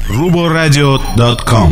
ruboradio.com.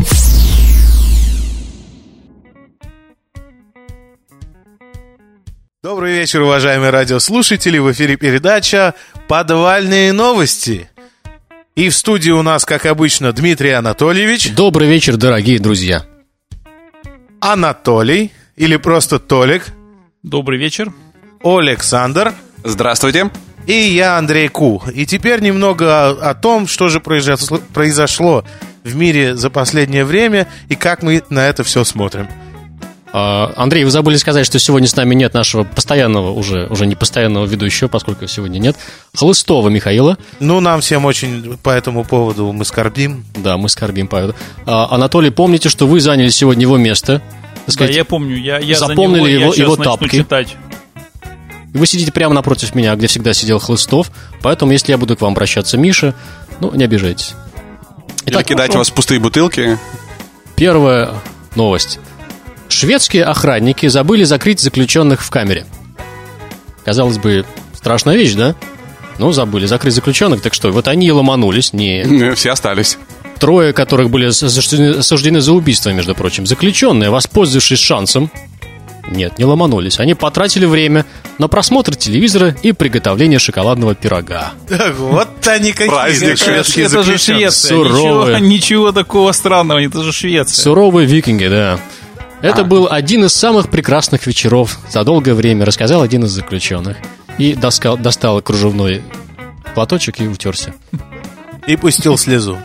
Добрый вечер, уважаемые радиослушатели. В эфире передача «Подвальные новости». И в студии у нас, как обычно, Дмитрий Анатольевич. Добрый вечер, дорогие друзья. Анатолий, или просто Толик. Добрый вечер. Александр. Здравствуйте. И я, Андрей Ку. И теперь немного о том, что же произошло в мире за последнее время и как мы на это все смотрим. Андрей, вы забыли сказать, что сегодня с нами нет нашего постоянного, уже не постоянного ведущего, поскольку сегодня нет, Хлыстова Михаила. Ну, нам всем очень по этому поводу мы скорбим. Да, мы скорбим по этому. Анатолий, помните, что вы заняли сегодня его место. Да, я помню. Я запомнили его тапки. Читать. Вы сидите прямо напротив меня, где всегда сидел Хлыстов, поэтому, если я буду к вам обращаться, Миша, не обижайтесь. Итак, кидать у вас пустые бутылки. Первая новость. Шведские охранники забыли закрыть заключенных в камере. Казалось бы, страшная вещь, да? Забыли закрыть заключенных, так что, вот они и ломанулись. Все остались. Трое, которых были осуждены за убийство, между прочим. Заключенные, воспользовавшись шансом, не ломанулись. Они потратили время на просмотр телевизора и приготовление шоколадного пирога. Вот они какие. Праздник шведские заключенные. Это же Швеция. Суровые. Ничего такого странного, это же Швеция. Суровые викинги, да. Это был один из самых прекрасных вечеров за долгое время, рассказал один из заключенных. И достал кружевной платочек и утерся. И пустил слезу.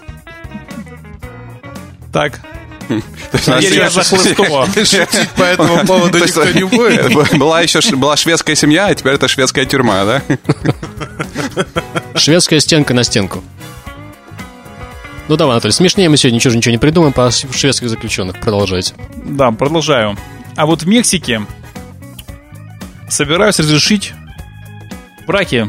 Так. Я за Хлыстова. Шутить по этому поводу никто не будет. Была шведская семья, а теперь это шведская тюрьма, да? Шведская стенка на стенку. Давай, Анатолий, смешнее мы сегодня ничего не придумаем по шведских заключенных. Продолжайте. Да, продолжаю. А вот в Мексике собираются разрешить браки.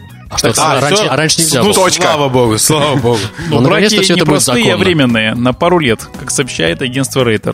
Раньше нельзя было. Слава богу. Браки не простые, а временные, на пару лет, как сообщает агентство Рейтер.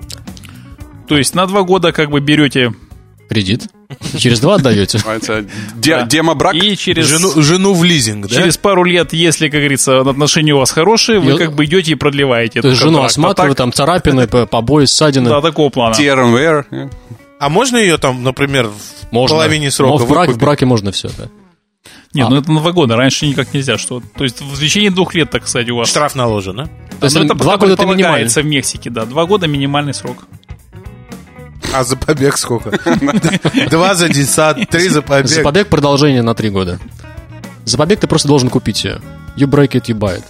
То есть на 2 года берете кредит, через 2 отдаете. Демобрак. И через жену в лизинг, да? Через пару лет, если, как говорится, отношения у вас хорошие, вы идете и продлеваете. То есть жену осматривают, там царапины, побои, ссадины. Да, такого плана. Tear. А можно ее там, например, в половине срока в браке можно все, да. Нет, это на 2 года, раньше никак нельзя. То есть в течение 2 лет, так сказать, у вас... Штраф наложен, да? То есть 2 года это минимальный. В Мексике, да. 2 года минимальный срок. А за побег сколько? 2 за десант, 3 за побег. За побег продолжение на 3 года. За побег ты просто должен купить ее. You break it, you buy it.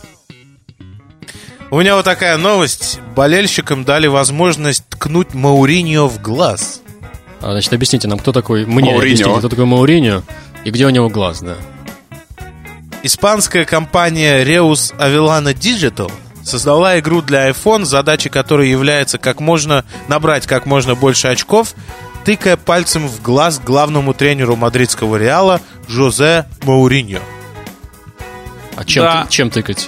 У меня вот такая новость. Болельщикам дали возможность ткнуть Мауриньо в глаз. Значит, объясните нам, кто такой... Мне объясните, кто такой Мауриньо и где у него глаз, да. Испанская компания Reus Avellana Digital создала игру для iPhone, задачей которой является набрать как можно больше очков, тыкая пальцем в глаз главному тренеру мадридского Реала Жозе Мауриньо. А чем тыкать?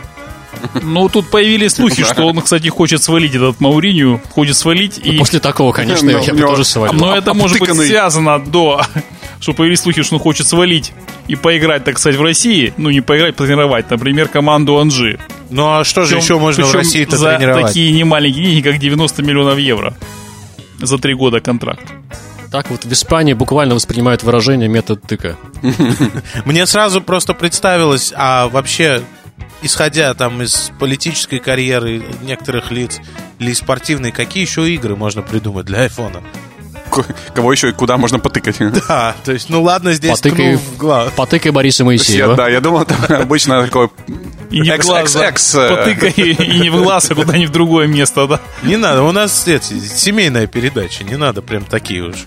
Тут появились слухи, что он, кстати, хочет свалить этот Мауриньо, хочет свалить. И после такого, конечно, я бы тоже свалил. Но это может быть связано что появились слухи, что он хочет свалить и поиграть, так сказать, в России. Не поиграть, потренировать, например, команду Анжи. Ну а что же еще можно в России-то тренировать? За такие немаленькие деньги, как 90 миллионов евро. За 3 года контракт. Так вот в Испании буквально воспринимают выражение метод тыка. Мне сразу просто представилось, а вообще, исходя там из политической карьеры некоторых лиц или спортивной, какие еще игры можно придумать для айфона? Кого еще и куда можно потыкать? Да, то есть, ладно, здесь ткну в глаз. Потыкай Бориса Моисеева. Да, я думал, там обычно такое... И не в глаз, потыкай, и не в глаз, а куда-нибудь в другое место, да? Не надо, у нас семейная передача, не надо прям такие уж.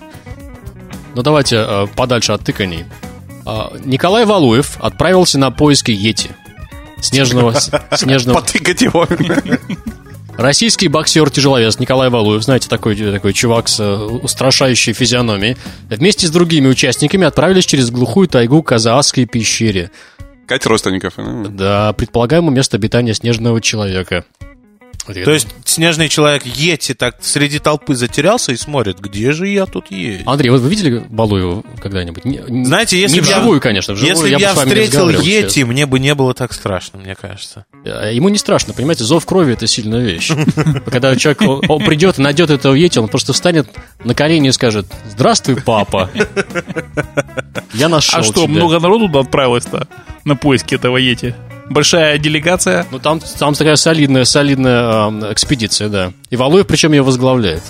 Давайте подальше от тыканий. Николай Валуев отправился на поиски Йети. Снежного... Потыкать его. Российский боксер-тяжеловес Николай Валуев, знаете, такой чувак с устрашающей физиономией, вместе с другими участниками отправились через глухую тайгу к Казаасской пещере. Искать родственников. Да, предполагаемое место обитания снежного человека. То есть снежный человек Йети так среди толпы затерялся и смотрит, где же я тут есть? Андрей, вот вы видели Балуеву когда-нибудь? Знаете, если не вживую, конечно. Вживую если бы я встретил Йети, сейчас. мне бы не было так страшно, мне кажется. Ему не страшно, понимаете, зов крови — это сильная вещь. Когда человек он придет и найдет этого Йети, он просто встанет на колени и скажет: «Здравствуй, папа, я нашел тебя». А что, много народу туда отправилось-то на поиски этого Йети? Большая делегация? Ну, там такая солидная экспедиция, да. И Валуев, причем, ее возглавляет.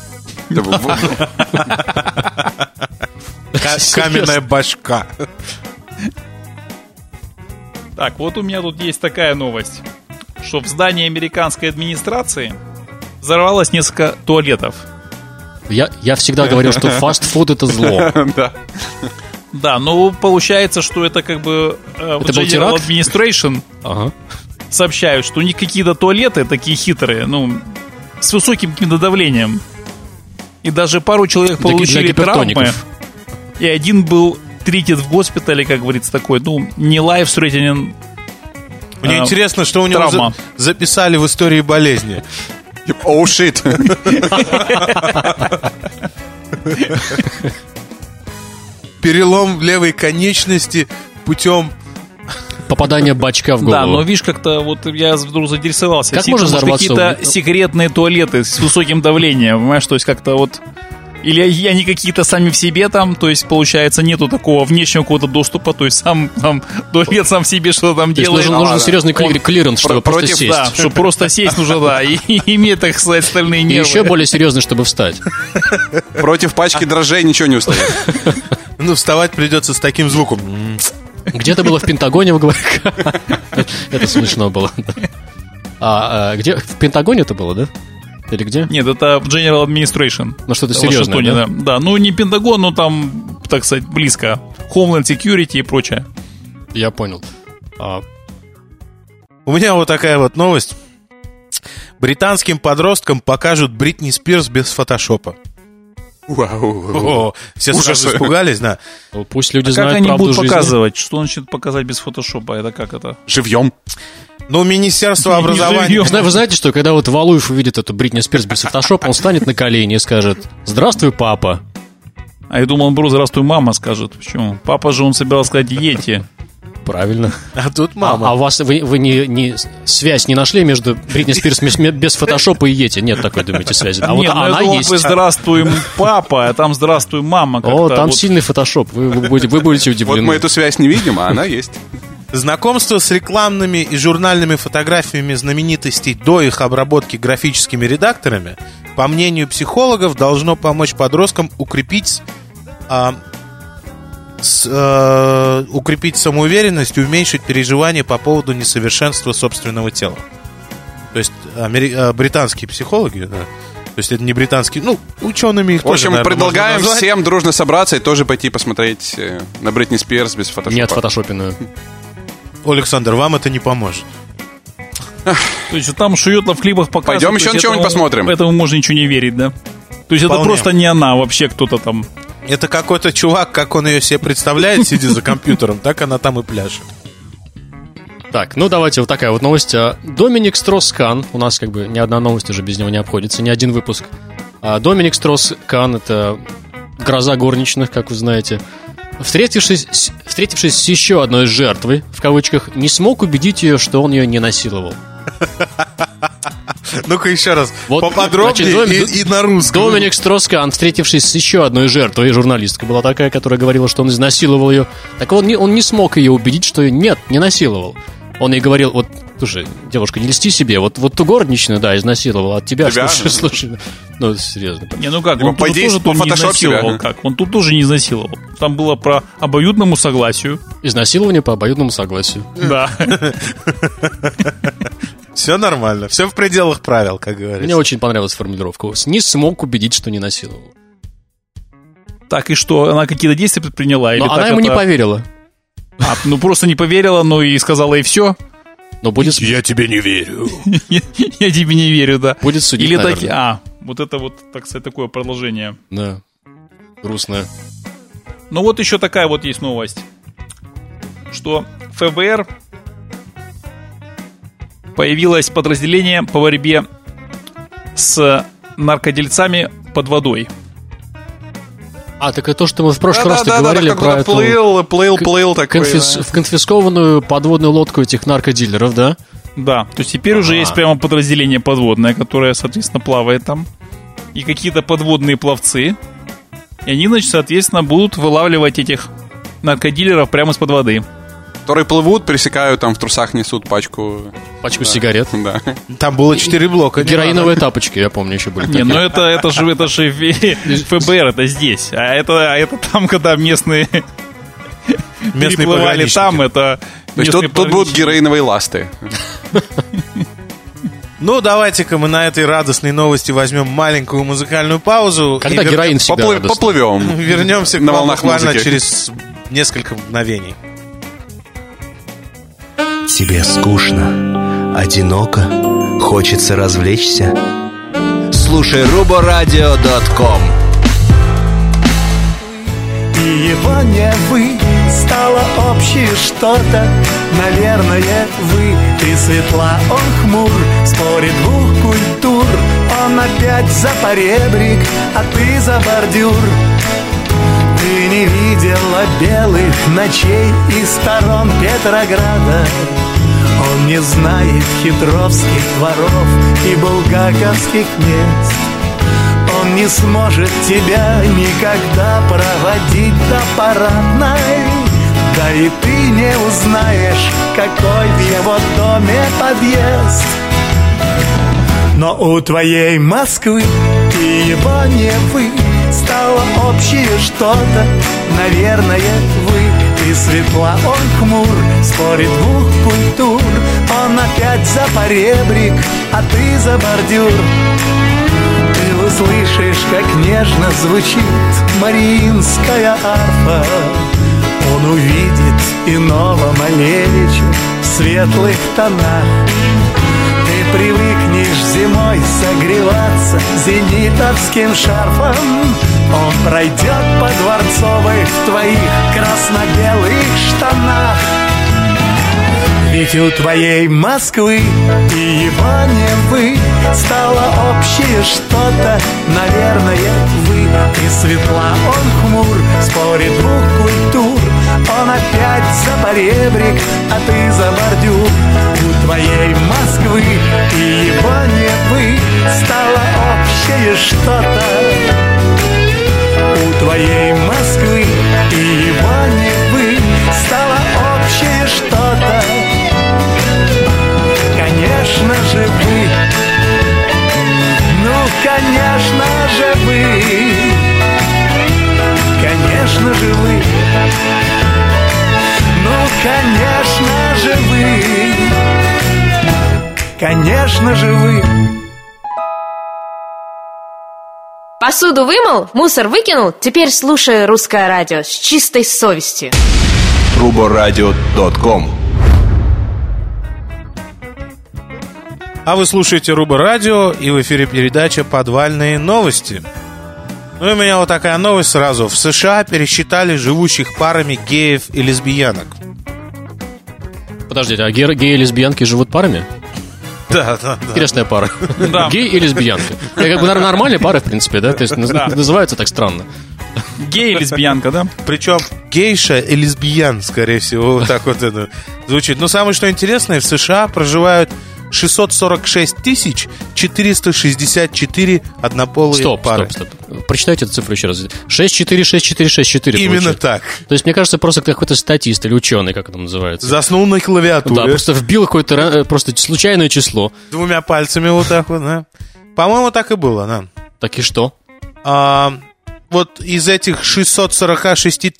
Каменная башка. Так, вот у меня тут есть такая новость, что в здании американской администрации взорвалось несколько туалетов. Я всегда говорил, что фастфуд — это зло. Да, но получается, что это как бы General Administration сообщают, что у них какие-то туалеты такие хитрые, ну, с высоким каким-то давлением. И даже пару человек получили травмы. И один был тритед в госпитале, как говорится, такой, ну, не life-threatening. Мне интересно, что у него записали в истории болезни. Oh, shit. Перелом левой конечности путем попадание бачка в голову. Да, но видишь, как-то вот я вдруг заинтересовался. Как можно взорваться? Какие-то секретные туалеты с высоким давлением, понимаешь, то есть как-то вот... Или они какие-то сами в себе там, то есть, получается, нету такого внешнего какого-то доступа, то есть сам туалет сам в себе что-то там делает. Нужен серьезный клиренс, чтобы просто сесть. Да, чтобы просто сесть нужно, да, и иметь, так сказать, стальные нервы. И еще более серьезный, чтобы встать. Против пачки дрожжей ничего не устоит. Ну, вставать придется с таким звуком. Где-то было в Пентагоне, вы говорите. Это смешно было. А где? В Пентагоне это было, да? Или где? Нет, это General Administration. Ну, что-то серьезное, да? Да, ну не Пентагон, но там, так сказать, близко. Homeland Security и прочее. Я понял. У меня вот такая вот новость. Британским подросткам покажут Бритни Спирс без фотошопа. Вау. Все сразу испугались, да. Пусть люди знают правду жизни. Как они будут показывать? Что значит показать без фотошопа? Это как это? Живьем. Ну, Министерство образования... Вы знаете, что когда вот Валуев увидит эту Бритни Спирс без фотошопа, он станет на колени и скажет: «Здравствуй, папа». А я думал, он просто «Здравствуй, мама» скажет. Почему? Папа же он собирался сказать «Йети». Правильно. А тут мама. А у вас вы не связь не нашли между Бритни Спирс без фотошопа и Йети? Нет такой, думаете, связи? А вот она есть. «Здравствуй, папа», а там «Здравствуй, мама». О, там сильный фотошоп. Вы будете удивлены. Вот мы эту связь не видим, а она есть. Знакомство с рекламными и журнальными фотографиями знаменитостей до их обработки графическими редакторами, по мнению психологов, должно помочь подросткам укрепить самоуверенность и уменьшить переживания по поводу несовершенства собственного тела. То есть британские психологи, да, то есть это не британские, ну, учеными их тоже, наверное, предлагаем всем дружно собраться и тоже пойти посмотреть на Бритни Спирс без фотошопа. Нет, фотошопенную. Александр, вам это не поможет. То есть там шует в клипах показывают. Пойдем еще что-нибудь посмотрим. Этому можно ничего не верить, да? То есть это просто не она, вообще кто-то там. Это какой-то чувак, как он ее себе представляет, сидя за компьютером, так она там и пляшет. Так, ну давайте вот такая вот новость. Доминик Стросс-Кан, у нас как бы ни одна новость уже без него не обходится, ни один выпуск. Доминик Стросс-Кан — это гроза горничных, как вы знаете. Встретившись с еще одной жертвой, в кавычках, не смог убедить ее, что он ее не насиловал. Ну-ка еще раз, вот, поподробнее, значит, и на русском. Доминик Стросс-Кан, встретившись с еще одной жертвой, журналистка была такая, которая говорила, что он изнасиловал ее. Так он не смог ее убедить, что нет, не насиловал. Он ей говорил: вот, слушай, девушка, не льсти себе, вот ту горничную, да, изнасиловал, от тебя, слушай. Ну, серьезно. Не, ну как, он тут тоже не изнасиловал. Как? Он тут тоже не изнасиловал. Там было про обоюдному согласию. Изнасилование по обоюдному согласию. Да. Все нормально, все в пределах правил, как говорится. Мне очень понравилась формулировка. Не смог убедить, что не насиловал. Так, и что, она какие-то действия предприняла? Но она ему не поверила. Ну просто не поверила, ну и сказала, и все. Но будет... Я тебе не верю. Я тебе не верю, да. Будет судить, наверное. Вот это вот, так сказать, такое продолжение. Да, грустное. Ну вот еще такая вот есть новость. Что ФБР появилось подразделение по борьбе с наркодельцами под водой. Так это то, что мы в прошлый раз говорили про эту... Плыл такой. В конфискованную подводную лодку этих наркодилеров, да? Да, то есть теперь уже есть прямо подразделение подводное, которое, соответственно, плавает там. И какие-то подводные пловцы. И они, значит, соответственно, будут вылавливать этих наркодилеров прямо из-под воды. Которые плывут, пересекают, там в трусах несут пачку сигарет. Да. Там было 4 блока. Героиновые тапочки, я помню, еще были. Не, ну это же ФБР, это здесь. А это там, когда местные переплывали там, это... То есть тут будут героиновые ласты. Ну, давайте-ка мы на этой радостной новости возьмем маленькую музыкальную паузу. Когда героин всегда радостный. Поплывем. Вернемся на волнах буквально музыки через несколько мгновений. Тебе скучно, одиноко, хочется развлечься? Слушай ruboradio.com. И его не вы, стало общее что-то. Наверное, вы, ты светла, он хмур. В споре двух культур. Он опять за поребрик, а ты за бордюр. Ты не видела белых ночей и сторон Петрограда. Он не знает хитровских дворов и булгаковских мест. Он не сможет тебя никогда проводить до парадной. Да и ты не узнаешь, какой в его доме подъезд. Но у твоей Москвы и его Невы стало общее что-то. Наверное, вы, ты светла, он хмур. В споре двух культур. Он опять за поребрик, а ты за бордюр. Ты услышишь, как нежно звучит мариинская арфа. Он увидит иного Малевича в светлых тонах. Ты привыкнешь зимой согреваться зенитовским шарфом. Он пройдет по Дворцовой в твоих красно-белых штанах. Ведь у твоей Москвы и его Невы стало общее что-то. Наверное, вы, ты светла, он хмур. В споре двух культур. Он опять за поребрик, а ты за бордюр. У твоей Москвы и его Невы стало общее что-то. У твоей Москвы и его Невы стало общее что-то. Конечно же вы, ну конечно же вы, конечно же вы, ну конечно же вы, конечно же вы. Посуду вымыл, мусор выкинул, теперь слушай русское радио с чистой совестью. ruboradio.com. А вы слушаете Рубо Радио, и в эфире передача «Подвальные новости». Ну и у меня вот такая новость сразу. В США пересчитали живущих парами геев и лесбиянок. Подождите, а геи и лесбиянки живут парами? Да. Интересная пара. Да. Гей и лесбиянка. Как бы нормальные пары, в принципе, да? То есть называются так странно. Гей и лесбиянка, да? Причем гейша и лесбиян, скорее всего, вот так вот это звучит. Но самое что интересное, в США проживают 646 464 однополые пары. Стоп. Прочитайте эту цифру еще раз. 646464. Именно получается. так. То есть, мне кажется, просто какой-то статист или ученый, как это называется. Заснул на клавиатуре. Да, просто вбил какое-то просто случайное число. Двумя пальцами вот так вот, да. По-моему, так и было, да. Так и что? Вот из этих 646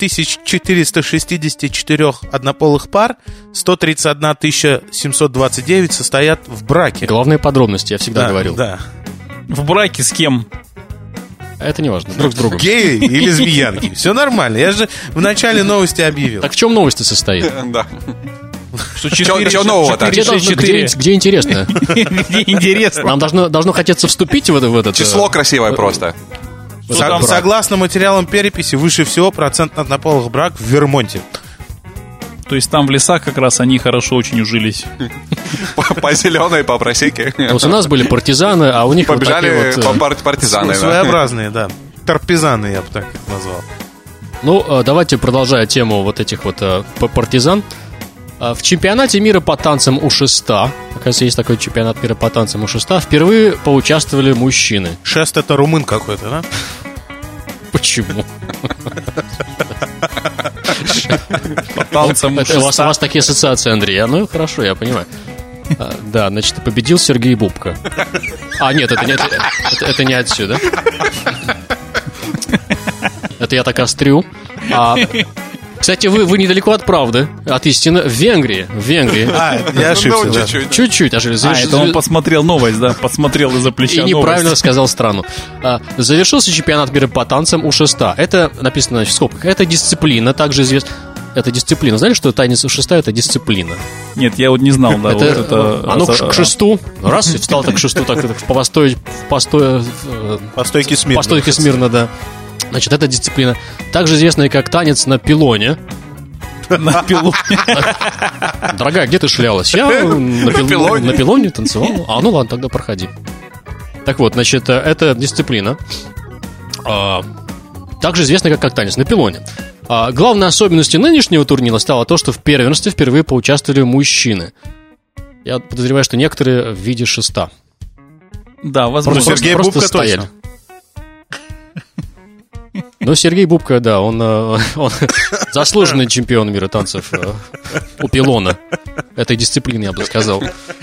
464 однополых пар 131 729 состоят в браке. Главные подробности, я всегда говорил. Да. В браке с кем? Это не важно, друг с другом. Геи и лесбиянки. Все нормально, я же в начале новости объявил. Так в чем новость состоит? Да. Что нового-то? Где интересно? Где интересно? Нам должно хотеться вступить в этот... Число красивое просто. Согласно материалам переписи, выше всего процент однополых браков в Вермонте. То есть там в лесах как раз они хорошо очень ужились. По зеленой, по просеке. Вот у нас были партизаны, а у них побежали партизаны. Своеобразные, да. Торпезаны, я бы так их назвал. Ну, давайте, продолжая тему вот этих вот партизан. В чемпионате мира по танцам У-6, оказывается, есть такой чемпионат мира по танцам У-6, впервые поучаствовали мужчины. Шест — это румын какой-то, да? Почему? По танцам У вас такие ассоциации, Андрей. Ну, хорошо, я понимаю. Да, значит, победил Сергей Бубка. А, нет, это не отсюда. Это я так острю. Кстати, вы недалеко от правды, от истины. В Венгрии. Я ошибся. Чуть-чуть. Это он посмотрел новость, да? Посмотрел из-за плеча и неправильно сказал страну. Завершился чемпионат мира по танцам У-6. Это написано в скобках. Это дисциплина, также известна. Это дисциплина. Знаете, что танец У-6 — это дисциплина? Нет, я вот не знал, да. Оно к шесту. Раз, и встал так к шесту, так по стойке смирно, да. Значит, это дисциплина, также известная как танец на пилоне. На пилоне. Дорогая, где ты шлялась? Я на пилоне танцевал. Ну ладно, тогда проходи. Так вот, значит, это дисциплина, также известная как танец на пилоне. Главной особенностью нынешнего турнира стало то, что в первенстве впервые поучаствовали мужчины. Я подозреваю, что некоторые в виде шеста. Да, возможно. Сергей Бубка стояли. Ну, Сергей Бубка, да, он заслуженный чемпион мира танцев у пилона. Этой дисциплины, я бы сказал.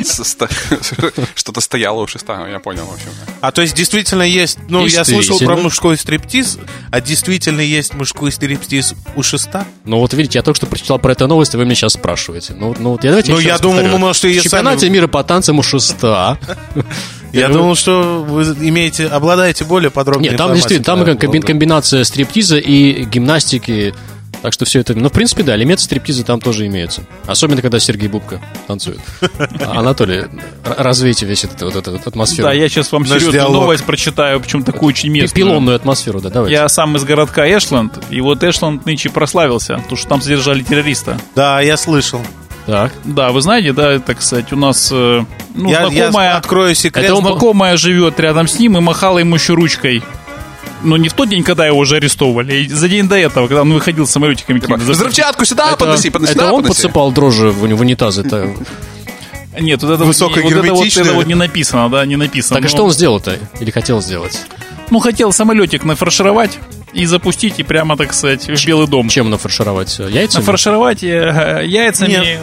Что-то стояло у шеста, я понял, в общем. А то есть действительно есть, я слышал про мужской стриптиз, а действительно есть мужской стриптиз у шеста? Ну вот видите, я только что прочитал про эту новость, и вы меня сейчас спрашиваете. Я думал, может, и в чемпионате мира по танцам у шеста. Я думал, что вы обладаете более подробной информацией. Нет, там действительно, комбинация стриптиза и гимнастики. Так что все это... Ну, в принципе, да, элементы стриптиза там тоже имеются. Особенно, когда Сергей Бубка танцует. Анатолий, развейте весь эту атмосферу. Да, я сейчас вам серьезную новость прочитаю, причем такую очень местную. Пилонную атмосферу, да, давайте. Я сам из городка Эшленд, и вот Эшленд нынче прославился, потому что там задержали террориста. Да, я слышал. Так. Да, вы знаете, да, это, кстати, у нас знакомая... Я открою секрет. Знакомая живет рядом с ним и махала ему еще ручкой. Но не в тот день, когда его уже арестовывали, за день до этого, когда он выходил с самолетиками. Взрывчатку сюда подноси. Это он подсыпал дрожжи в унитазы? Нет, вот это вот не написано, да, не написано. Так и что он сделал-то? Или хотел сделать? Ну, хотел самолетик нафаршировать и запустить, и прямо, так сказать, в Белый дом. Чем нафаршировать? Яйцами? Нафаршировать яйцами,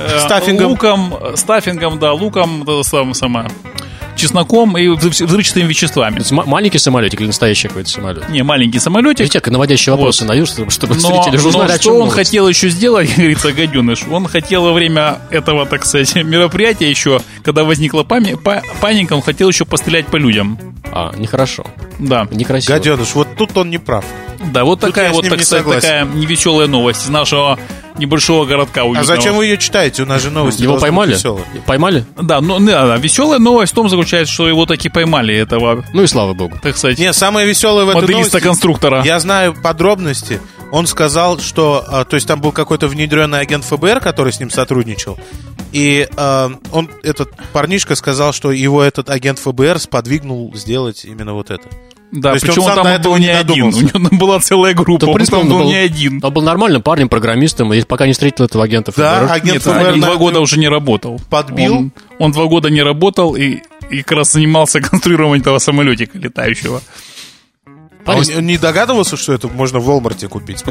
стаффингом, луком, чесноком и взрывчатыми веществами. То есть маленький самолетик или настоящий какой-то самолет? Не, маленький самолетик. Видите, как наводящие вопросы даю, чтобы зрители уже узнали, о чем что он хотел еще сделать, говорится, гаденыш? Он хотел во время этого, так сказать, мероприятия еще, когда возникла паника, он хотел еще пострелять по людям. Нехорошо. Да. Некрасиво. Гаденыш, вот тут он не прав. Да, вот такая вот, так сказать, такая невеселая новость из нашего небольшого городка уютного. А зачем вы ее читаете? У нас же новости. Его поймали? Поймали? Да, веселая новость в том заключается, что его таки поймали, этого. Ну и слава богу. Так сказать. Не, самое веселое в этой новости. Модериста-конструктора. Я знаю подробности. Он сказал, что, то есть там был какой-то внедренный агент ФБР, который с ним сотрудничал. И этот парнишка сказал, что его этот агент ФБР сподвигнул сделать именно вот это. Да, причем он там был не один. У него там была целая группа. Он там был не один. Он был нормальным парнем, программистом, и пока не встретил этого агента ФБР. Да, агент ФБР 2 года уже не работал. Подбил. Он 2 года не работал и как раз занимался конструированием этого самолетика летающего. Он не догадывался, что это можно в Walmart купить?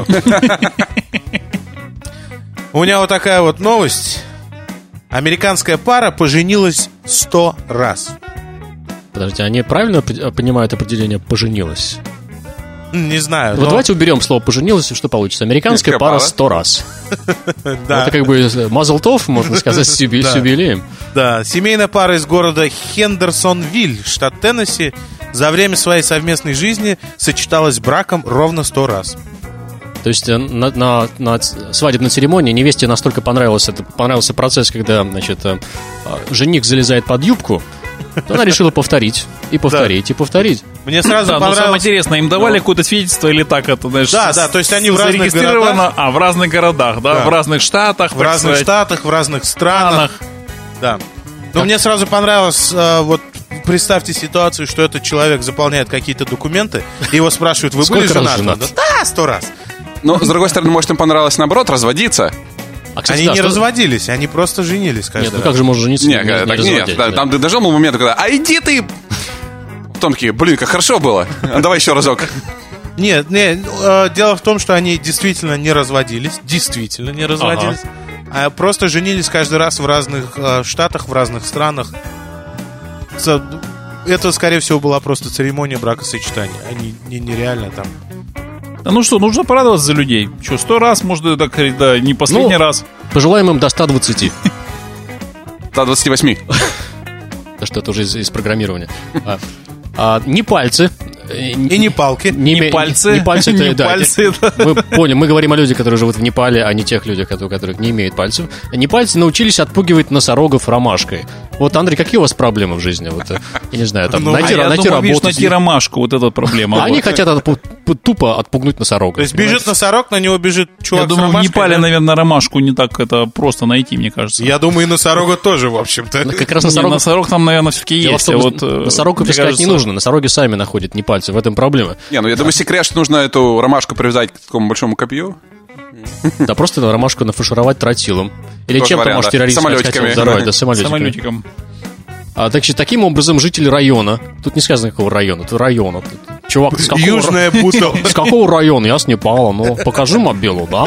У меня вот такая вот новость. Американская пара поженилась 100 раз. Подождите, они правильно понимают определение «поженилась»? Не знаю. Вот давайте уберем слово «поженилась», и что получится? Американская пара 100 раз. Это как бы мазл-тов, можно сказать, с юбилеем. Да, семейная пара из города Хендерсонвиль, штат Теннесси, за время своей совместной жизни сочеталась браком ровно 100 раз. То есть на свадебной церемонии невесте настолько понравился процесс, когда, значит, жених залезает под юбку, то она решила повторить, и повторить, и повторить. Мне сразу понравилось... самое интересное, им давали какое-то свидетельство или так это, знаешь... Да, то есть они в разных городах... в разных городах, да, в разных штатах. В разных штатах, в разных странах. Да. Но мне сразу понравилось, вот представьте ситуацию, что этот человек заполняет какие-то документы, и его спрашивают, вы были женаты? Да, 100 раз. Но, с другой стороны, может, им понравилось, наоборот, разводиться. Они не разводились, они просто женились каждый раз. Нет, как же можно жениться? Нет, там ты дошел момент, когда, иди ты... Потом такие, блин, как хорошо было. Давай еще разок. Нет, дело в том, что они действительно не разводились. А просто женились каждый раз в разных штатах, в разных странах. Это, скорее всего, была просто церемония бракосочетания. Они нереально там... Ну что, нужно порадоваться за людей. 100 раз, может, так сказать, да, не последний раз. Пожелаем им до 120. До 28. Да что, это уже из программирования. Не пальцы. И не палки. Не пальцы. Не пальцы, Мы поняли, мы говорим о людях, которые живут в Непале, а не тех людях, у которых не имеют пальцев. Не пальцы научились отпугивать носорогов ромашкой. Вот, Андрей, какие у вас проблемы в жизни? Вот, я не знаю, там найти работу. Найти ромашку, вот эта проблема. Они хотят тупо отпугнуть носорога. То есть бежит носорог, на него бежит чувак. Я думаю, в Непале, наверное, ромашку не так это просто найти, мне кажется. Я думаю, и носорога тоже, в общем-то. Как раз носорог там, наверное, все-таки есть. Носорогов искать не нужно, носороги сами находят не пальцы, в этом проблема. Я думаю, секрет, что нужно эту ромашку привязать к такому большому копью. Да, просто ромашку нафаршировать тротилом. Или чем-то, может, террорист хотел взорвать, да, самолетиком. Таким образом, жители района, тут не сказано, какого района, это района. Чувак, с какого... Южная Бута. С какого района? Я с Непала, ну, покажи мобилу, да?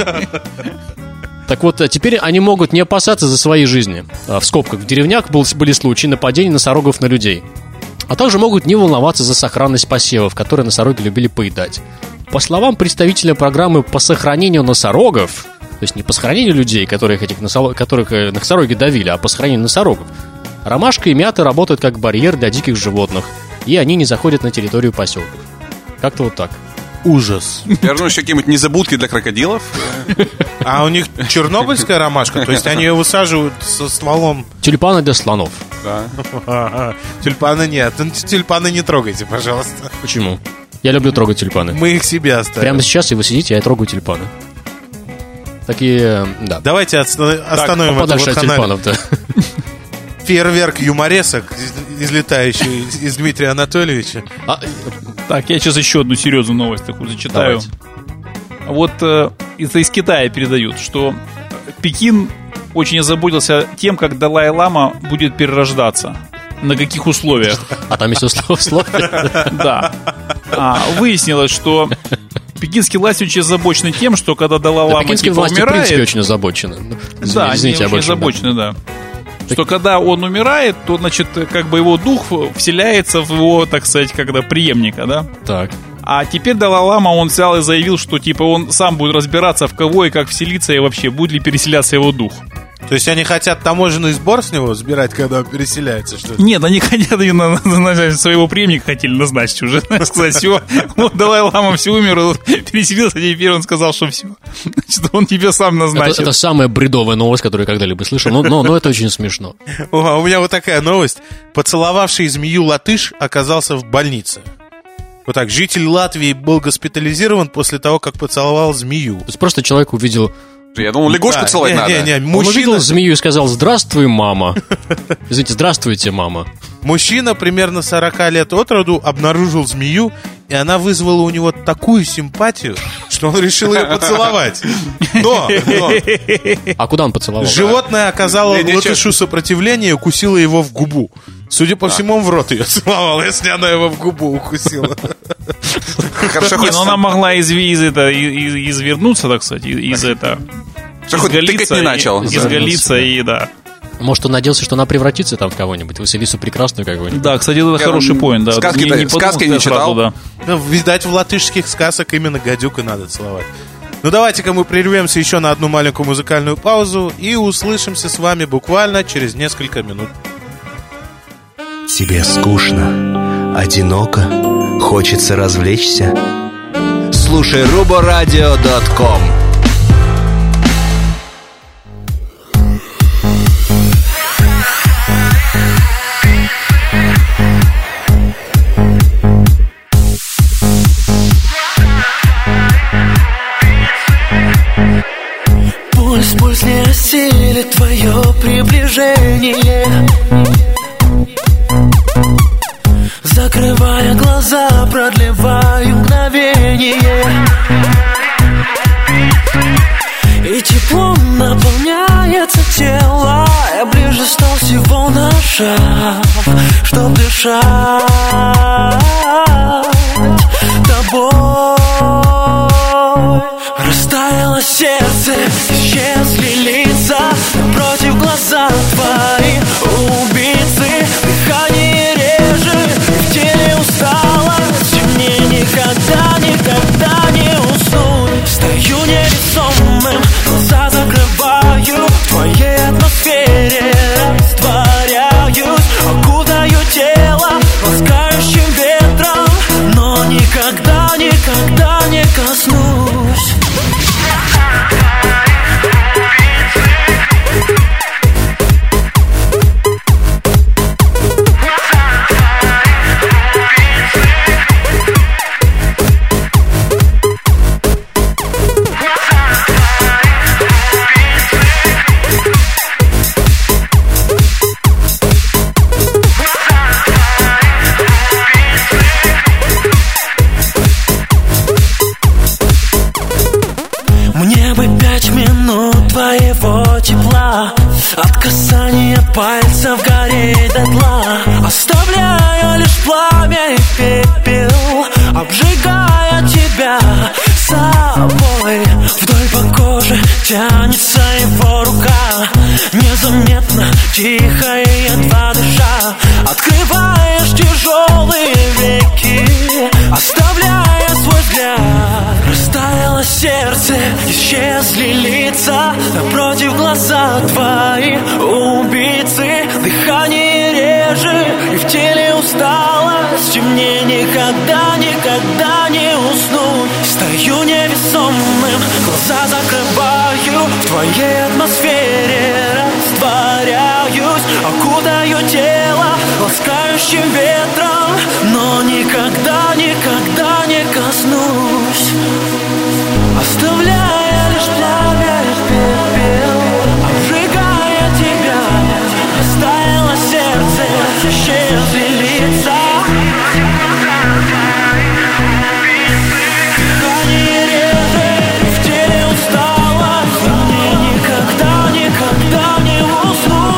Так вот, теперь они могут не опасаться за свои жизни. В скобках, в деревнях были случаи нападений носорогов на людей. А также могут не волноваться за сохранность посевов, которые носороги любили поедать. По словам представителя программы по сохранению носорогов, то есть не по сохранению людей, которых носороги давили, а по сохранению носорогов, ромашка и мята работают как барьер для диких животных, и они не заходят на территорию поселков. Как-то вот так. Ужас. Я думаю, еще какие-нибудь незабудки для крокодилов. А у них чернобыльская ромашка, то есть они ее высаживают со стволом. Тюльпаны для слонов. Да. Тюльпаны нет. Тюльпаны не трогайте, пожалуйста. Почему? Я люблю трогать тюльпаны. Мы их себе оставим. Прямо сейчас, и вы сидите, я трогаю тюльпаны. Такие, да. Давайте остановим это подальше от тюльпанов, да. Фейерверк юморесок, излетающий из Дмитрия Анатольевича. Так, я сейчас еще одну серьезную новость такую зачитаю. Давайте. Вот из Китая передают, что Пекин очень озаботился тем, как Далай-лама будет перерождаться. На каких условиях? А там есть условия? Да. Выяснилось, что пекинские власти очень озабочены тем, что когда Далай-лама пекинские власти, умирает... в принципе, очень озабочены. Да, извините, они очень озабочены, да. Что когда он умирает, то, значит, как бы его дух вселяется в его, так сказать, когда преемника, да? Так. А теперь Далай-лама, он взял и заявил, что, типа, он сам будет разбираться, в кого и как вселиться, и вообще, будет ли переселяться его дух. То есть они хотят таможенный сбор с него сбирать, когда он переселяется, что ли? Нет, они хотят своего преемника хотели назначить уже, сказать, все, вот Далай-лама все умер, переселился, теперь он сказал, что все. Значит, он тебя сам назначил. Это самая бредовая новость, которую я когда-либо слышал, но это очень смешно. У меня вот такая новость. Поцеловавший змею латыш оказался в больнице. Вот так, житель Латвии был госпитализирован после того, как поцеловал змею. То есть просто человек увидел... Я думал, лягушку целовать надо. Мужчина... Он увидел змею и сказал: «Здравствуй, мама». Извините, «Здравствуйте, мама». Мужчина примерно 40 лет от роду обнаружил змею, и она вызвала у него такую симпатию, что он решил ее поцеловать. Но... А куда он поцеловал? Животное оказало латышу сопротивление и укусило его в губу. Судя по всему, он в рот ее целовал, если она его в губу укусила. Не, но она могла извернуться, так сказать, изголиться и, да. Может, он надеялся, что она превратится там в кого-нибудь, в Василису Прекрасную какую-нибудь. Да, кстати, это хороший поинт, да. Сказки не читал. Да. Видать, в латышских сказок именно гадюка надо целовать. Ну, давайте-ка мы прервемся еще на одну маленькую музыкальную паузу и услышимся с вами буквально через несколько минут. Тебе скучно, одиноко, хочется развлечься? Слушай ruboradio.com. движение. Закрывая глаза, продлеваю мгновение. И теплом наполняется тело. Я ближе стал всего на шаг, чтоб дышать тобой. Растаяло сердце, исчезли лица, напротив глаза твои убийцы. Дыхание режет, в теле усталость, и мне никогда, никогда не уснуть. Стою невесомым, глаза закрываю, в твоей атмосфере растворяюсь. Окутаю тело ласкающим ветром, но никогда, никогда не коснусь. Твоего тепла, от касания пальцев гореть дотла, оставляя лишь пламя и пепел, обжигая тебя собой. Вдоль по коже тянется его рука, незаметно, тихо и едва дыша. Открываешь тяжелые веки, оставляя свой взгляд. Растаяло сердце, исчезли лица, напротив глаза твои убийцы. Дыхание режет, и в теле усталость, и мне никогда, никогда не уснуть. Стою невесомым, глаза закрываю, в твоей атмосфере растворяюсь. Окутаю тело ласкающим ветром, но никогда, никогда не коснусь. Оставляя лишь пламя и пепел, обжигая тебя. Растаяло сердце, исчезли лица. Дыхание режет, в теле усталость, и мне никогда, никогда не уснуть.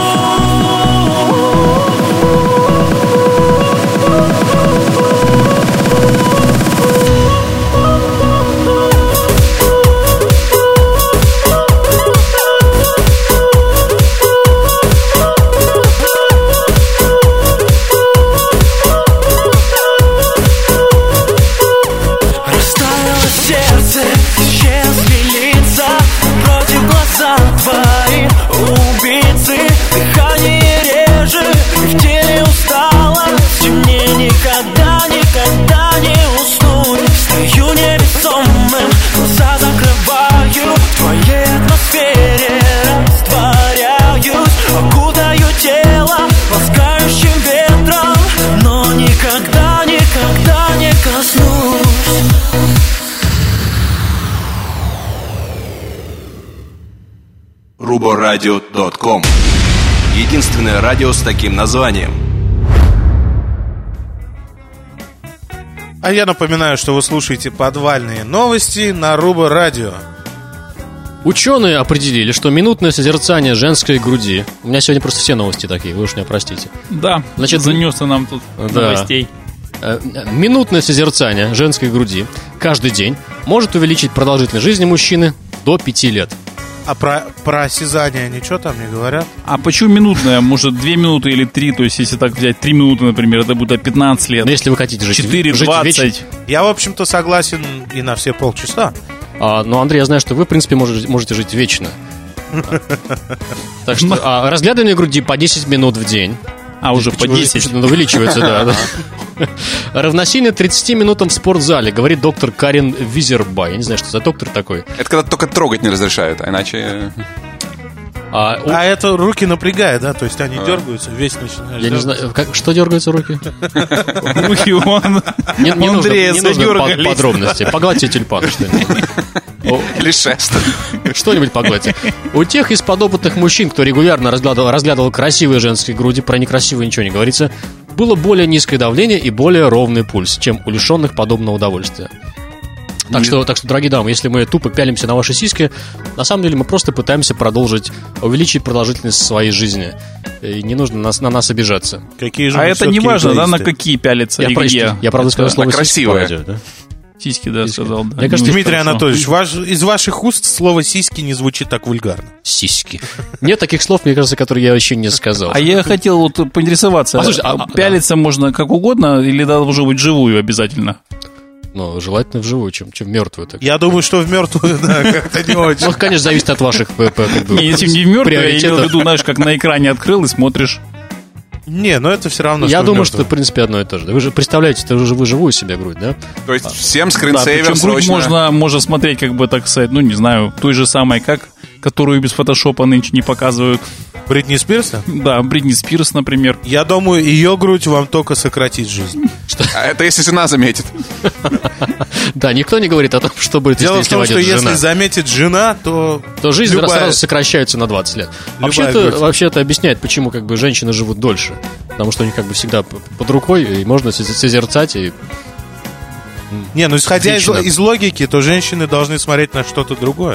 ruboradio.com. Единственное радио с таким названием. А я напоминаю, что вы слушаете подвальные новости на Рубо Радио. Ученые определили, что минутное созерцание женской груди... У меня сегодня просто все новости такие, вы уж меня простите. Да, значит, занесся нам тут новостей. Минутное созерцание женской груди каждый день может увеличить продолжительность жизни мужчины до 5 лет. А про осязание ничего там не говорят? А почему минутное? Может, 2 минуты или 3? То есть, если так взять 3 минуты, например, это будет 15 лет. Но если вы хотите жить 4-20. Я, в общем-то, согласен и на все полчаса. Но, Андрей, я знаю, что вы, в принципе, можете жить вечно. Так что разглядывание груди по 10 минут в день. А уже по 10 увеличивается, да. Равносильно 30 минутам в спортзале, говорит доктор Карин Визербай. Я не знаю, что за доктор такой. Это когда только трогать не разрешают, а иначе... А это руки напрягает, да? То есть они дергаются, весь начинает. Я не знаю, что дергаются руки? Руки он. Не нужно подробности. Погладьте тюльпан что-нибудь. Или шест. Что-нибудь погладьте. У тех из подопытных мужчин, кто регулярно разглядывал красивые женские груди, про некрасивые ничего не говорится, было более низкое давление и более ровный пульс, чем у лишенных подобного удовольствия. Так что, дорогие дамы, если мы тупо пялимся на ваши сиськи, на самом деле мы просто пытаемся увеличить продолжительность своей жизни. И не нужно на нас обижаться. Какие же это не важно, да, на какие пялятся и где. Я правда сказал слово красивое. Сиськи, да, сказал. Да. Мне кажется, Дмитрий Анатольевич, из ваших уст слово «сиськи» не звучит так вульгарно. Сиськи. Нет таких слов, мне кажется, которые я еще не сказал. А я хотел вот поинтересоваться. Пялиться можно как угодно или должно быть вживую обязательно? Ну, желательно вживую, чем в мертвую. Так. Я думаю, что в мертвую, да, как-то не очень. Ну, конечно, зависит от ваших не, если не в мертвую, я имею в виду, знаешь, как на экране открыл и смотришь. Не, но это все равно. Я думаю, что, в принципе, одно и то же. Вы же представляете, это уже вы живую себе грудь, да? То есть всем скринсейвер срочно. Грудь можно смотреть, как бы, так сказать, ну, не знаю, той же самой, которую без фотошопа нынче не показывают. Бритни Спирса? Да, Бритни Спирс, например. Я думаю, ее грудь вам только сократит жизнь. Это если жена заметит. Да, никто не говорит о том, что будет, дело в том, что если заметит жена, то жизнь сразу сокращается на 20 лет. Вообще это объясняет, почему как бы женщины живут дольше. Потому что у них как бы всегда под рукой, и можно созерцать и... Не, ну исходя из логики, то женщины должны смотреть на что-то другое.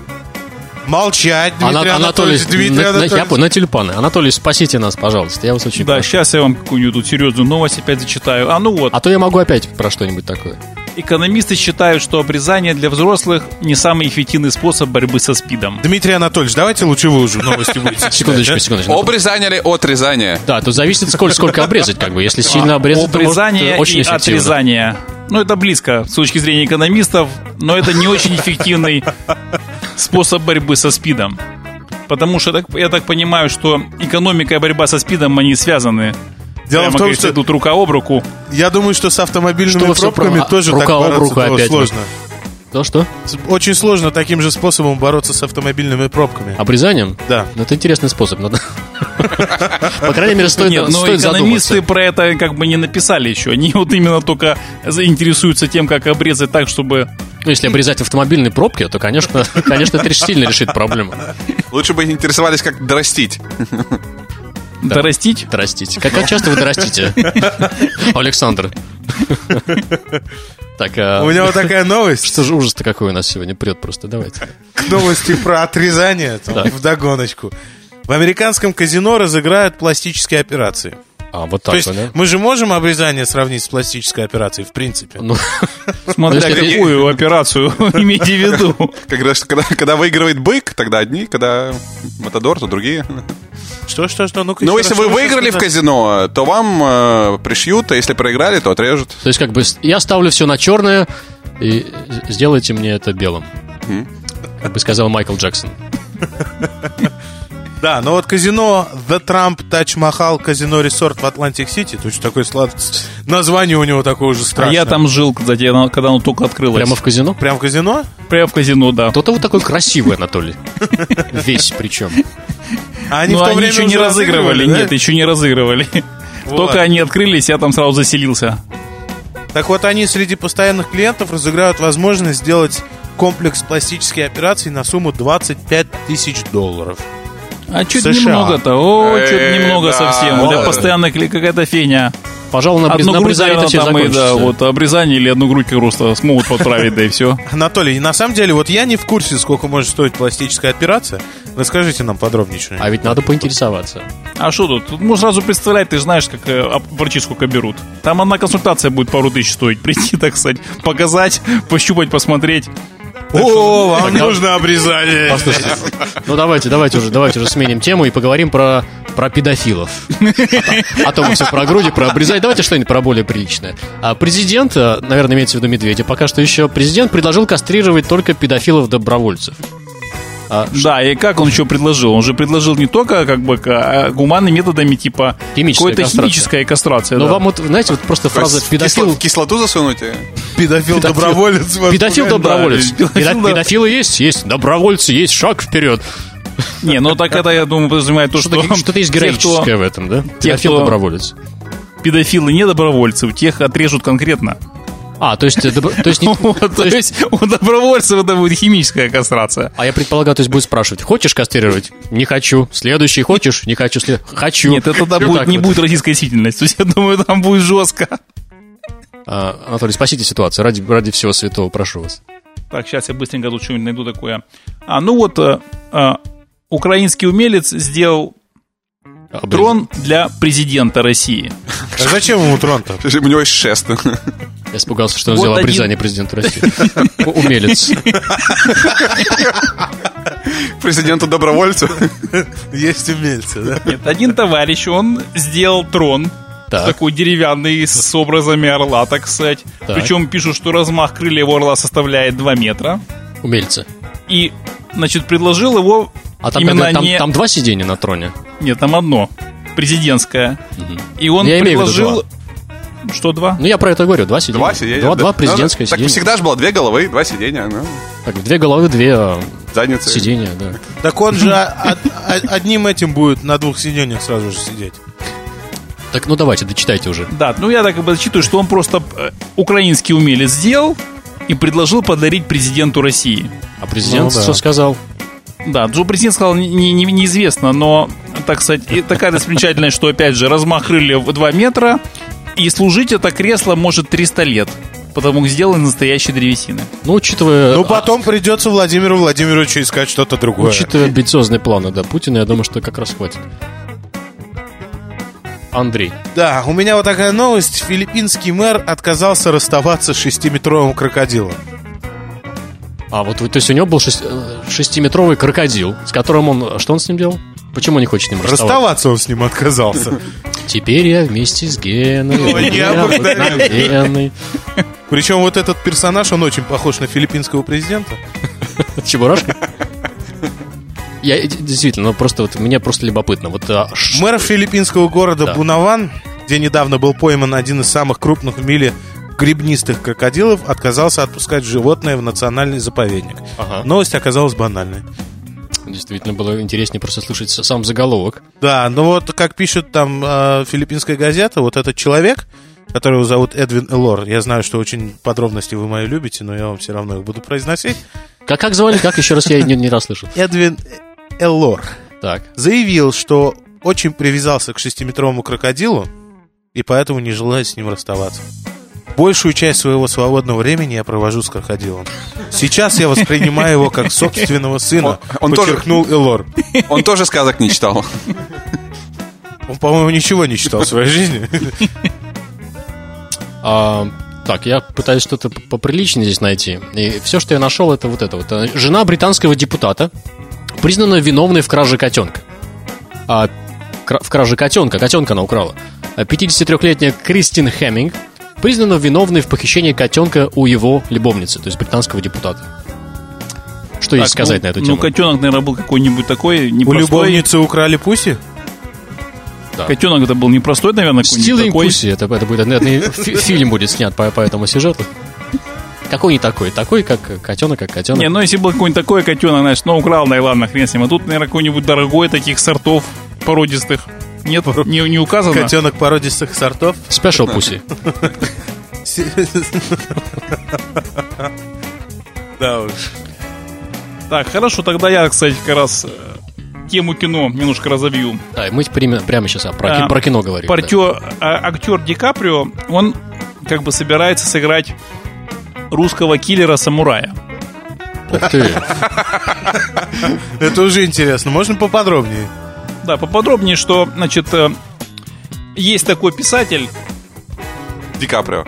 Молчать, Дмитрий Анатольевич. Я понял, на тюльпаны. Анатолий, спасите нас, пожалуйста. Я вас очень прошу. Да, сейчас я вам какую-нибудь тут серьезную новость опять зачитаю. А то я могу опять про что-нибудь такое. Экономисты считают, что обрезание для взрослых не самый эффективный способ борьбы со СПИДом. Дмитрий Анатольевич, давайте лучше вы уже новости будете. Секундочку. Обрезание или отрезание? Да, тут зависит, сколько обрезать, как бы. Если сильно обрезать, то обрезание и отрезание. Ну, это близко с точки зрения экономистов, но это не очень эффективный способ борьбы со СПИДом. Потому что я так понимаю, что экономика и борьба со СПИДом, они связаны. Дело в том, что идут рука об руку. Я думаю, что с автомобильными пробками тоже так бороться сложно. Что? Очень сложно таким же способом бороться с автомобильными пробками. Обрезанием? Да. Это интересный способ. По крайней мере, стоит задуматься. Экономисты про это как бы не написали еще. Они вот именно только заинтересуются тем, как обрезать так, чтобы... Ну, если обрезать автомобильные пробки, то, конечно, это сильно решит проблему. Лучше бы интересовались, как дорастить. Да. Дорастить? Дорастить. Как часто вы дорастите, Александр? Так, у меня вот такая новость. Что же ужас-то какой у нас сегодня прет просто, давайте. К новости про отрезание, вдогоночку. В американском казино разыграют пластические операции. Вот так. То есть мы же можем обрезание сравнить с пластической операцией, в принципе. Смотря какую операцию имейте в виду. Когда выигрывает бык, тогда одни, когда Матадор, то другие. Что? Ну, если вы выиграли в казино, то вам пришьют, а если проиграли, то отрежут. То есть, как бы, я ставлю все на черное, и сделайте мне это белым. Как бы сказал Майкл Джексон. Да, но вот казино The Trump Taj Mahal Казино Resort в Атлантик-Сити, то есть такое название у него такое уже страшное. А я там жил, кстати, когда оно только открылось. Прямо в казино? Прямо в казино? Прямо в казино, да. Кто-то вот такой красивый, Анатолий. Весь причем. Они еще не разыгрывали, да? Нет, еще не разыгрывали. Вот. Только они открылись, я там сразу заселился. Так вот, они среди постоянных клиентов разыграют возможность сделать комплекс пластических операций на сумму $25 тысяч. А чуть немного-то, чуть немного совсем. Для постоянных какая-то феня. Пожалуй, на обрезание все закончится. Да, вот обрезание или одну грудь просто смогут подправить, да и все. Анатолий, на самом деле, вот я не в курсе, сколько может стоить пластическая операция. Расскажите нам подробнее. А ведь надо поинтересоваться. А что тут? Тут сразу представлять, ты же знаешь, как врачи сколько берут. Там одна консультация будет пару тысяч стоить. Прийти, так сказать, показать, пощупать, посмотреть. О, вам нужно обрезание. Послушайте, ну давайте уже сменим тему и поговорим про педофилов. А то мы все про груди, про обрезание. Давайте что-нибудь про более приличное. Президент, наверное, имеется в виду Медведев, пока что еще президент предложил кастрировать только педофилов-добровольцев. Да, и как он еще предложил? Он же предложил не только как бы гуманными методами, типа какой-то химическая кастрация. Но вам вот, знаете, вот просто фраза педофил... Кислоту засунуть? Педофил-доброволец. Педофил-доброволец. Педофилы есть, добровольцы есть, шаг вперед. Не, ну так это, я думаю, подразумевает то, что... Что-то есть героическое в этом, да? Педофил-доброволец. Педофилы не добровольцы, у тех отрежут конкретно. То есть у добровольцев это будет химическая кастрация. А я предполагаю, то есть будет спрашивать: хочешь кастрировать? Не хочу. Следующий хочешь? Не хочу. Хочу. Нет, это не будет российской действительности. То есть я думаю, там будет жестко. Анатолий, спасите ситуацию. Ради всего святого, прошу вас. Так, сейчас я быстренько тут что-нибудь найду такое. Украинский умелец сделал трон для президента России. А зачем ему трон-то? У него есть шест. Я испугался, что он сделал обрезание президента России. Умелец. Президенту-добровольцу. Есть умельцы, да? Нет, один товарищ, он сделал трон. Такой деревянный, с образами орла, так сказать. Причем пишут, что размах крыльев орла составляет 2 метра. Умельцы. И, значит, предложил его там 2 сидения на троне? Нет, там одно. Президентское. И он предложил... Что 2? Я про это говорю, 2 сидения. 2 сидения. 2 президентское сидения. Так всегда же было 2 головы, 2 сидения. Так, 2 головы, 2 задницы. Сидения, да. Так он же одним этим будет на 2 сидениях сразу же сидеть. Так, давайте, дочитайте уже. Да, я так зачитываю, что он просто украинский умелец сделал и предложил подарить президенту России. А президент что сказал? Да, президент сказал, неизвестно, но, так сказать, такая достопримечательность, что, опять же, размах крыльев 2 метра, и служить это кресло может 300 лет, потому как сделано из настоящей древесины. Учитывая... потом придется Владимиру Владимировичу искать что-то другое. Учитывая амбициозные планы, Путина, я думаю, что как раз хватит. Андрей. Да, у меня вот такая новость. Филиппинский мэр отказался расставаться с 6-метровым крокодилом. То есть у него был 6-метровый крокодил, с которым он... Что он с ним делал? Почему не хочет с ним расставаться? Расставаться он с ним отказался. Теперь я вместе с Геной. Необыкновенный. Причем вот этот персонаж, он очень похож на филиппинского президента. Чебурашка? Я действительно, мне просто любопытно. Мэр филиппинского города Бунаван, где недавно был пойман один из самых крупных в мире гребнистых крокодилов, отказался отпускать животное в национальный заповедник. Новость оказалась банальной. Действительно, было интереснее просто слушать сам заголовок. Да, как пишет там филиппинская газета, вот этот человек, которого зовут Эдвин Элор, я знаю, что очень подробности вы мои любите, но я вам все равно их буду произносить. Как звали? Как еще раз, я не расслышал. Эдвин Элор заявил, что очень привязался к 6-метровому крокодилу и поэтому не желает с ним расставаться. Большую часть своего свободного времени я провожу с крокодилом. Сейчас я воспринимаю его как собственного сына, подчеркнул Элор. Он тоже сказок не читал. Он, по-моему, ничего не читал в своей жизни. Так, я пытаюсь что-то поприличнее здесь найти. И все, что я нашел, это вот это вот. Жена британского депутата признана виновной в краже котенка. В краже котенка. Котенка она украла. 53-летняя Кристин Хэмминг признана виновной в похищении котенка у его любовницы, то есть британского депутата. Что есть сказать на эту тему? Котенок, наверное, был какой-нибудь такой непростой. У любовницы украли пуси? Да. Котенок это был непростой, наверное, какой-нибудь такой. Пуси, это будет, наверное, фильм будет снят по этому сюжету. Какой не такой? Такой, как котенок. Не, если был какой-нибудь такой котенок, значит, украл, да и ладно, хрен с ним. А тут, наверное, какой-нибудь дорогой таких сортов породистых. Нет, не указано. Котенок породистых сортов. Special Pussy. Да уж. Так, хорошо, тогда я, кстати, как раз тему кино немножко разобью. Да, мы прямо сейчас про кино говорим. Актер Ди Каприо, он как бы собирается сыграть русского киллера-самурая. Ух ты. Это уже интересно. Можно поподробнее? Да, поподробнее, что, значит, есть такой писатель Ди Каприо.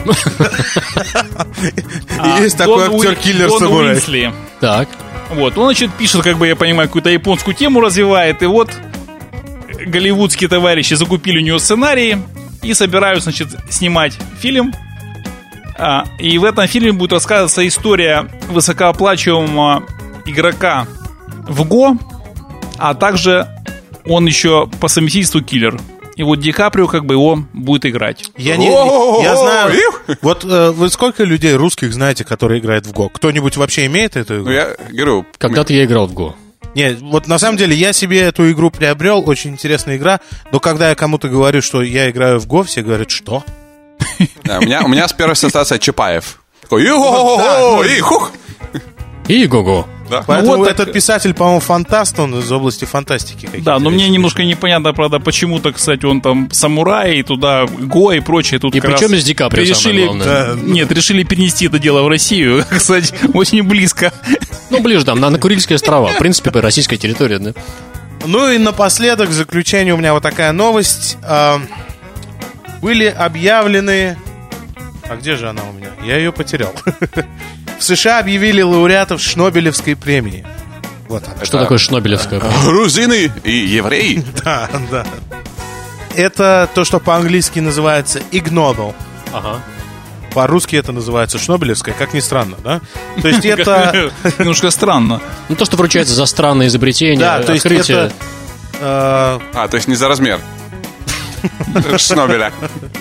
Есть такой актер-киллер-самурай. Так. Вот, он, значит, пишет, как бы, я понимаю, какую-то японскую тему развивает, и вот голливудские товарищи закупили у него сценарий и собираются, значит, снимать фильм. И в этом фильме будет рассказываться история высокооплачиваемого игрока в Го, а также он еще по совместительству киллер. И вот Ди Каприо как бы его будет играть. Я знаю. Вот вы сколько людей русских знаете, которые играют в Го? Кто-нибудь вообще имеет эту игру? Я говорю, когда-то я играл в Го. Нет, вот на самом деле я себе эту игру приобрел, очень интересная игра, но когда я кому-то говорю, что я играю в Го, все говорят, что? Да, у меня с первой ассоциацией Чапаев. Такой, и хух. И го-го. Да. Поэтому вот этот писатель, по-моему, фантаст, он из области фантастики. Да, но мне немножко непонятно, правда, почему-то, кстати, он там самурай, и туда го и прочее. Тут и причем из Ди Каприо самое главное. Нет, решили перенести это дело в Россию, кстати, очень близко. Ну, ближе там, на Курильские острова. В принципе, по российской территории, да. Ну и напоследок, в заключение у меня вот такая новость. Были объявлены... А где же она у меня? Я ее потерял. В США объявили лауреатов Шнобелевской премии. Вот она. Что такое Шнобелевская премия? Грузины и евреи. Да, да. Это то, что по-английски называется Ig Nobel. Ага. По-русски это называется Шнобелевская, как ни странно, да? То есть это... Немножко странно. Ну, то, что вручается за странные изобретения, Да, то есть открытия. это... То есть не за размер Шнобеля.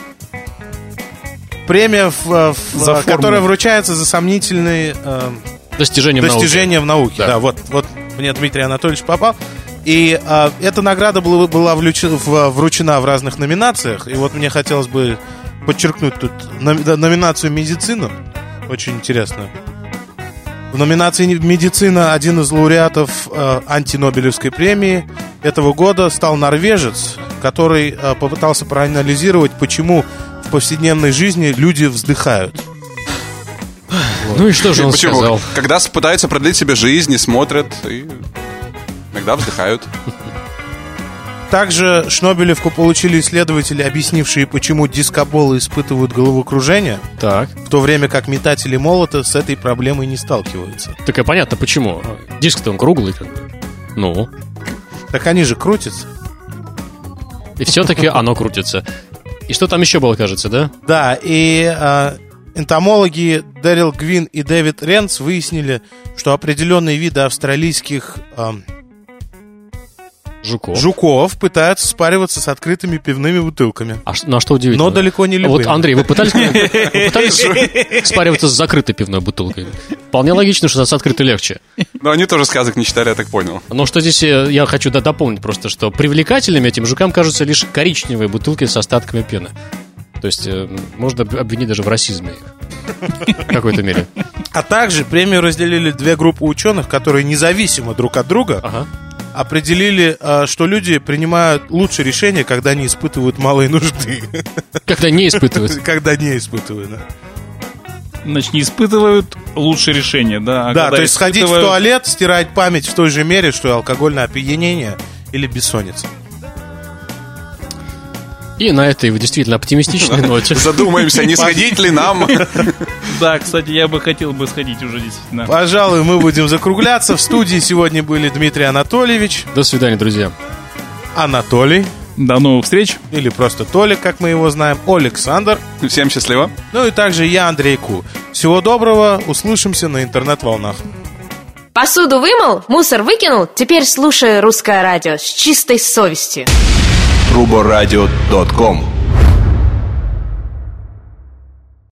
Премия, которая вручается за сомнительные Достижения в науке. Да. Да, вот мне Дмитрий Анатольевич попал. И эта награда была вручена в разных номинациях. И вот мне хотелось бы подчеркнуть тут номинацию «Медицина». Очень интересно. В номинации «Медицина» один из лауреатов антинобелевской премии этого года стал норвежец, который попытался проанализировать, почему в повседневной жизни люди вздыхают. Ну и что же он сказал? Когда пытаются продлить себе жизнь, и смотрят, и иногда вздыхают. Также Шнобелевку получили исследователи, объяснившие, почему дискоболы испытывают головокружение, Так. в то время как метатели молота с этой проблемой не сталкиваются. Так и понятно, почему. Диск-то он круглый. Ну. Так они же крутятся. И все-таки оно крутится. И что там еще было, кажется, да? Да, и энтомологи Дэрил Гвин и Дэвид Ренц выяснили, что определенные виды австралийских жуков пытаются спариваться с открытыми пивными бутылками. А что удивительно? Но далеко не любые. Вот, Андрей, вы пытались спариваться с закрытой пивной бутылкой? Вполне логично, что с открытой легче. Но они тоже сказок не читали, я так понял. Но что здесь я хочу дополнить просто, что привлекательными этим жукам кажутся лишь коричневые бутылки с остатками пены. То есть можно обвинить даже в расизме их в какой-то мере. А также премию разделили две группы ученых, которые независимо друг от друга определили, что люди принимают лучшие решения, когда они испытывают малые нужды. Когда не испытывают. Когда не испытывают, да. Значит, не испытывают лучшие решения, да? Да, то есть сходить в туалет, стирать память в той же мере, что и алкогольное опьянение или бессонница. И на этой действительно оптимистичной ноте задумаемся, не сходить ли нам. Да, кстати, я бы хотел сходить уже действительно. Пожалуй, мы будем закругляться. В студии сегодня были Дмитрий Анатольевич. До свидания, друзья. Анатолий. До новых встреч. Или просто Толик, как мы его знаем. Александр. Всем счастливо. Ну и также я, Андрей Ку. Всего доброго. Услышимся на интернет-волнах. Посуду вымыл, мусор выкинул. Теперь слушай русское радио с чистой совестью. Ruboradio.com